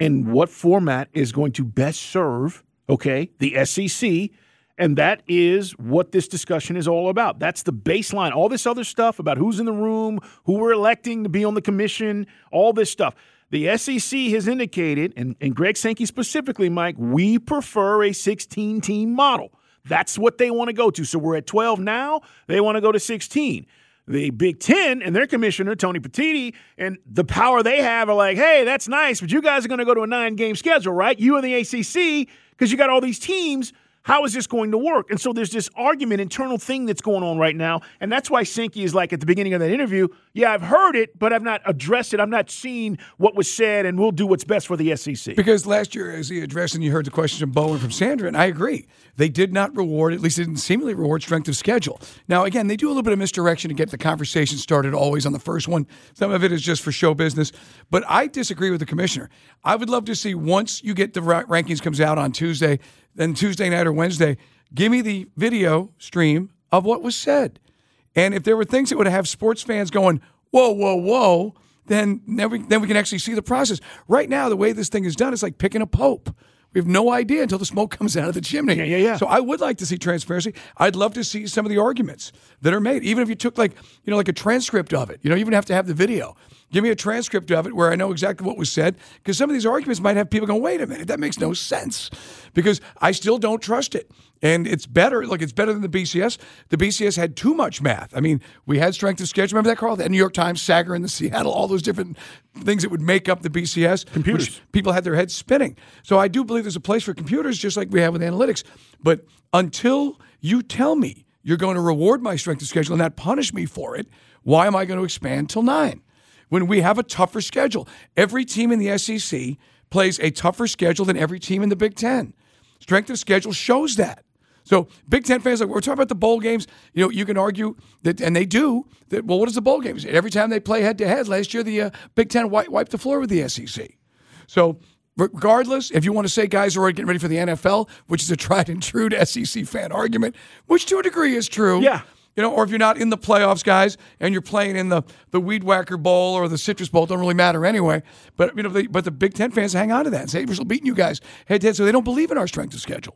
and what format is going to best serve, the SEC. And that is what this discussion is all about. That's the baseline. All this other stuff about who's in the room, who we're electing to be on the commission, all this stuff. The SEC has indicated, and Greg Sankey specifically, Mike, we prefer a 16-team model. That's what they want to go to. So we're at 12 now. They want to go to 16. The Big Ten and their commissioner, Tony Petitti, and the power they have are like, hey, that's nice, but you guys are going to go to a 9-game schedule, right? You and the ACC, because you got all these teams. How is this going to work? And so there's this argument, internal thing that's going on right now. And that's why Sankey is like at the beginning of that interview, yeah, I've heard it, but I've not addressed it. I've not seen what was said, and we'll do what's best for the SEC. Because last year, as he addressed, and you heard the question from Bo and from Sandra, and I agree, they did not reward, at least they didn't seemingly reward strength of schedule. Now, again, they do a little bit of misdirection to get the conversation started always on the first one. Some of it is just for show business. But I disagree with the commissioner. I would love to see once you get the rankings comes out on Tuesday, then Tuesday night or Wednesday, give me the video stream of what was said. And if there were things that would have sports fans going, whoa, whoa, whoa, then we can actually see the process. Right now, the way this thing is done, it's like picking a pope. We have no idea until the smoke comes out of the chimney. Yeah. So I would like to see transparency. I'd love to see some of the arguments that are made, even if you took like a transcript of it. You don't even have to have the video. Give me a transcript of it where I know exactly what was said, because some of these arguments might have people going, wait a minute, that makes no sense, because I still don't trust it. And it's better, it's better than the BCS. The BCS had too much math. I mean, we had strength of schedule. Remember that, Carl? The New York Times, Sager, and the Seattle, all those different things that would make up the BCS. Computers. Which people had their heads spinning. So I do believe there's a place for computers, just like we have with analytics. But until you tell me you're going to reward my strength of schedule and not punish me for it, why am I going to expand till 9? When we have a tougher schedule. Every team in the SEC plays a tougher schedule than every team in the Big Ten. Strength of schedule shows that. So Big Ten fans, we're talking about the bowl games. You can argue that, and they do, that, well, what is the bowl games? Every time they play head-to-head, last year the Big Ten wiped the floor with the SEC. So regardless, if you want to say guys are already getting ready for the NFL, which is a tried and true SEC fan argument, which to a degree is true. Yeah. Or if you're not in the playoffs, guys, and you're playing in the Weed Whacker Bowl or the Citrus Bowl, it don't really matter anyway. But but the Big Ten fans hang on to that and say, we're still beating you guys head-to-head, so they don't believe in our strength of schedule.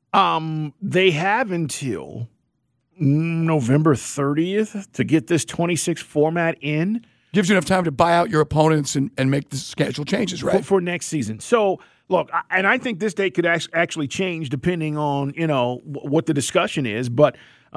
They have until November 30th to get this 26 format in. Gives you enough time to buy out your opponents and make the schedule changes, right? For next season. So, look, and I think this date could actually change depending on, what the discussion is. But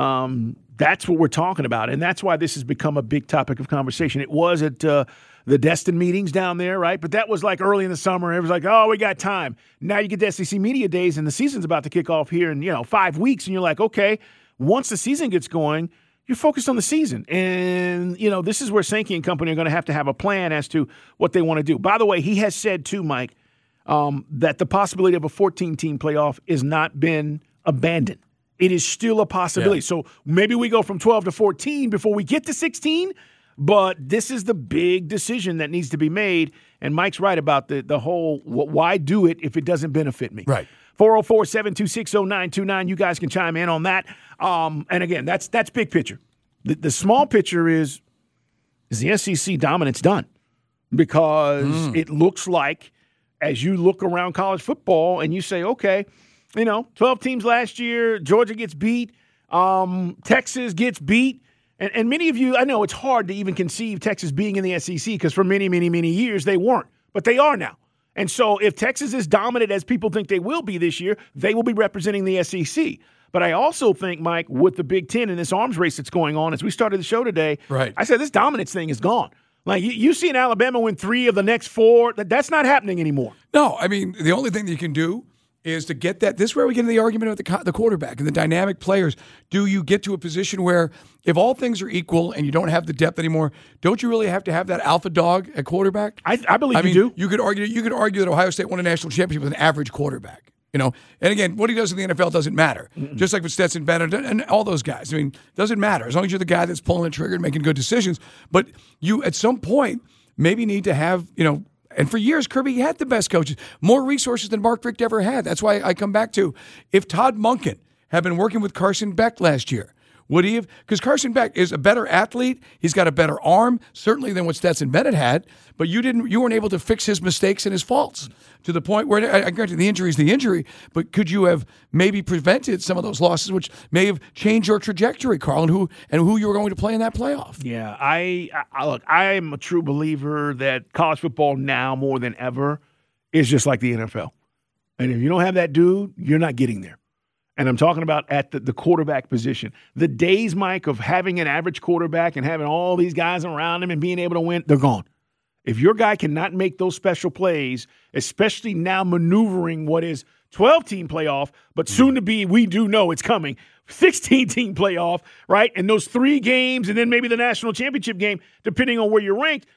that's what we're talking about. And that's why this has become a big topic of conversation. It was at the Destin meetings down there, right? But that was like early in the summer. It was like, oh, we got time. Now you get the SEC Media Days, and the season's about to kick off here in, 5 weeks. And you're like, okay, once the season gets going, you're focused on the season. And, this is where Sankey and company are going to have a plan as to what they want to do. By the way, he has said too, Mike, that the possibility of a 14-team playoff has not been abandoned. It is still a possibility. Yeah. So maybe we go from 12 to 14 before we get to 16, but this is the big decision that needs to be made. And Mike's right about the whole why do it if it doesn't benefit me? Right. 404-726-0929. You guys can chime in on that. And again, that's big picture. The small picture is the SEC dominance done? Because it looks like, as you look around college football and you say, okay, 12 teams last year, Georgia gets beat, Texas gets beat. And many of you, I know it's hard to even conceive Texas being in the SEC because for many, many, many years they weren't. But they are now. And so if Texas is dominant as people think they will be this year, they will be representing the SEC. But I also think, Mike, with the Big Ten and this arms race that's going on, as we started the show today, right. I said this dominance thing is gone. Like, you see in Alabama win 3 of the next 4. That's not happening anymore. No, I mean, the only thing that you can do is to get that. This is where we get into the argument about the quarterback and the dynamic players. Do you get to a position where if all things are equal and you don't have the depth anymore, don't you really have to have that alpha dog at quarterback? I believe you do. You could argue that Ohio State won a national championship with an average quarterback. And again, what he does in the NFL doesn't matter. Mm-mm. Just like with Stetson Bennett and all those guys. I mean, it doesn't matter as long as you're the guy that's pulling the trigger and making good decisions. But you, at some point, maybe need to have, and for years, Kirby had the best coaches, more resources than Mark Richt ever had. That's why I come back to, if Todd Monken had been working with Carson Beck last year, Would he have? Because Carson Beck is a better athlete. He's got a better arm, certainly than what Stetson Bennett had. But you weren't able to fix his mistakes and his faults to the point where, I grant the injury is the injury, but could you have maybe prevented some of those losses, which may have changed your trajectory, Carl, and who you were going to play in that playoff? Yeah, I am a true believer that college football now more than ever is just like the NFL. And if you don't have that dude, you're not getting there. And I'm talking about at the quarterback position. The days, Mike, of having an average quarterback and having all these guys around him and being able to win, they're gone. If your guy cannot make those special plays, especially now maneuvering what is 12-team playoff, but soon to be, we do know it's coming, 16-team playoff, right? And those 3 games and then maybe the national championship game, depending on where you're ranked,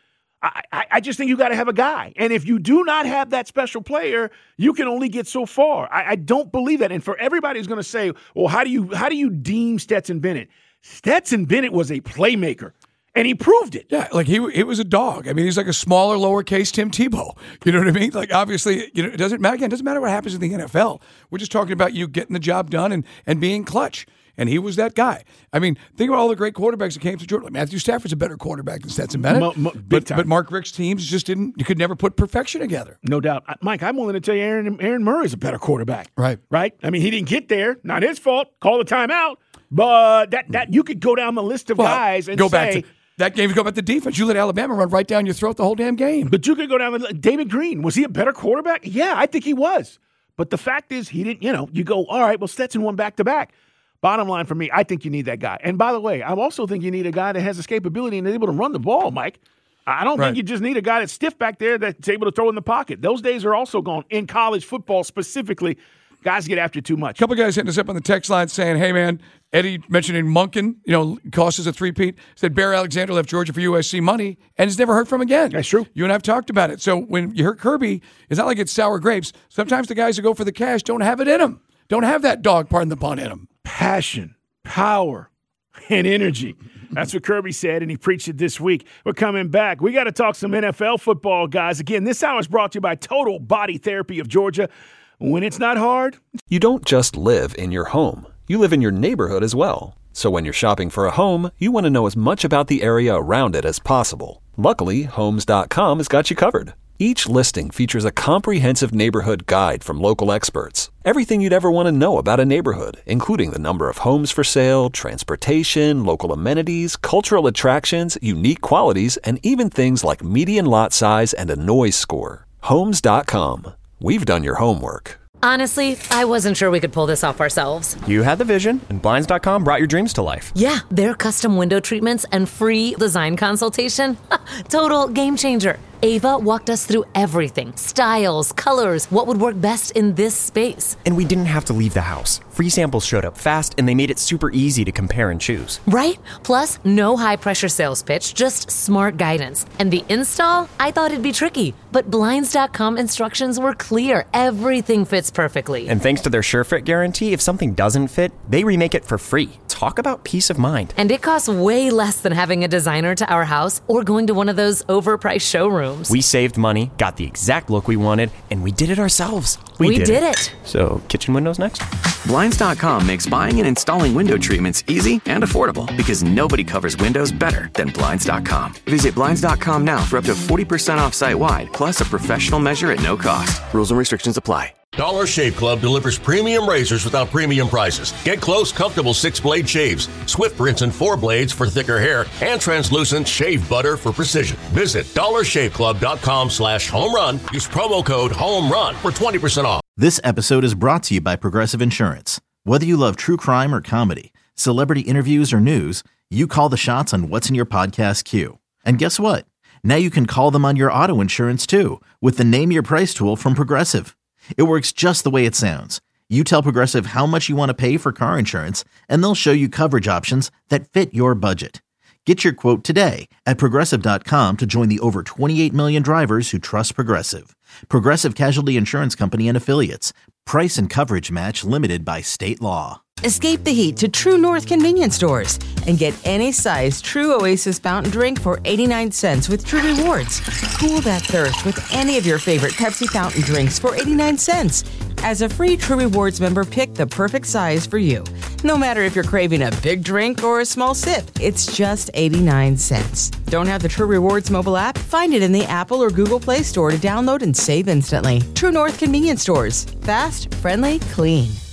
I just think you got to have a guy. And if you do not have that special player, you can only get so far. I don't believe that. And for everybody who's going to say, well, how do you deem Stetson Bennett? Stetson Bennett was a playmaker. And he proved it. Yeah, like he was a dog. I mean, he's like a smaller, lowercase Tim Tebow. You know what I mean? Like, obviously, it doesn't matter what happens in the NFL. We're just talking about you getting the job done and being clutch. And he was that guy. I mean, think about all the great quarterbacks that came to Georgia. Like Matthew Stafford's a better quarterback than Stetson Bennett. But Mark Richt's teams just you could never put perfection together. No doubt. Mike, I'm willing to tell you Aaron Murray's a better quarterback. Right. I mean, he didn't get there. Not his fault. Call the timeout. But that you could go down the list of guys and go back to that game. You go back to defense. You let Alabama run right down your throat the whole damn game. But you could go down David Green. Was he a better quarterback? Yeah, I think he was. But the fact is, he didn't. You go, all right. Well, Stetson won back-to-back. Bottom line for me, I think you need that guy. And by the way, I also think you need a guy that has escapability and is able to run the ball, Mike. I don't think you just need a guy that's stiff back there that's able to throw in the pocket. Those days are also gone in college football specifically. Guys get after too much. A couple guys hitting us up on the text line saying, hey, man, Eddie mentioning Monken, cost us a three-peat. Said Bear Alexander left Georgia for USC money and has never heard from again. That's true. You and I have talked about it. So when you heard Kirby, it's not like it's sour grapes. Sometimes the guys who go for the cash don't have it in them. Don't have that dog, pardon the pun, in them. Passion, power, and energy. That's what Kirby said, and he preached it this week. We're coming back. We got to talk some NFL football, guys. Again, this hour is brought to you by Total Body Therapy of Georgia. When it's not hard. You don't just live in your home. You live in your neighborhood as well. So when you're shopping for a home, you want to know as much about the area around it as possible. Luckily, Homes.com has got you covered. Each listing features a comprehensive neighborhood guide from local experts. Everything you'd ever want to know about a neighborhood, including the number of homes for sale, transportation, local amenities, cultural attractions, unique qualities, and even things like median lot size and a noise score. Homes.com. We've done your homework. Honestly, I wasn't sure we could pull this off ourselves. You had the vision, and Blinds.com brought your dreams to life. Yeah, their custom window treatments and free design consultation. Total game changer. Ava walked us through everything. Styles, colors, what would work best in this space. And we didn't have to leave the house. Free samples showed up fast, and they made it super easy to compare and choose. Right? Plus, no high-pressure sales pitch, just smart guidance. And the install? I thought it'd be tricky. But Blinds.com instructions were clear. Everything fits perfectly. And thanks to their SureFit guarantee, if something doesn't fit, they remake it for free. Talk about peace of mind. And it costs way less than having a designer to our house or going to one of those overpriced showrooms. We saved money, got the exact look we wanted, and we did it ourselves. We did it. So, kitchen windows next? Blinds.com makes buying and installing window treatments easy and affordable because nobody covers windows better than Blinds.com. Visit Blinds.com now for up to 40% off site-wide, plus a professional measure at no cost. Rules and restrictions apply. Dollar Shave Club delivers premium razors without premium prices. Get close, comfortable 6-blade shaves, swift rinse and 4 blades for thicker hair, and translucent shave butter for precision. Visit dollarshaveclub.com/homerun. Use promo code HOMERUN for 20% off. This episode is brought to you by Progressive Insurance. Whether you love true crime or comedy, celebrity interviews or news, you call the shots on what's in your podcast queue. And guess what? Now you can call them on your auto insurance too with the Name Your Price tool from Progressive. It works just the way it sounds. You tell Progressive how much you want to pay for car insurance, and they'll show you coverage options that fit your budget. Get your quote today at Progressive.com to join the over 28 million drivers who trust Progressive. Progressive Casualty Insurance Company and Affiliates. Price and coverage match limited by state law. Escape the heat to True North convenience stores and get any size True Oasis fountain drink for 89 cents with True Rewards. Cool that thirst with any of your favorite Pepsi fountain drinks for 89 cents. As a free True Rewards member, pick the perfect size for you. No matter if you're craving a big drink or a small sip, it's just 89 cents. Don't have the True Rewards mobile app? Find it in the Apple or Google Play Store to download and save instantly. True North Convenience Stores. Fast, friendly, clean.